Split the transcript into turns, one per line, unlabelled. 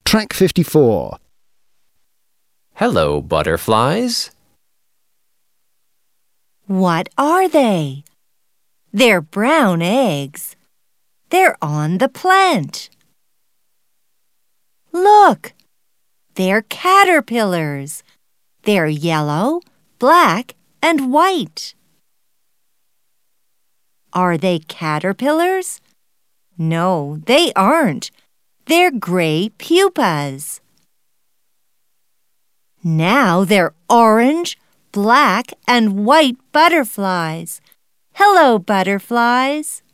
Track 54.
Hello, butterflies.
What are they? They're brown eggs. They're on the plant. Look! They're caterpillars. They're yellow, black, and white. Are they caterpillars? No, they aren't. They're gray pupas. Now they're orange, black, and white butterflies. Hello, butterflies.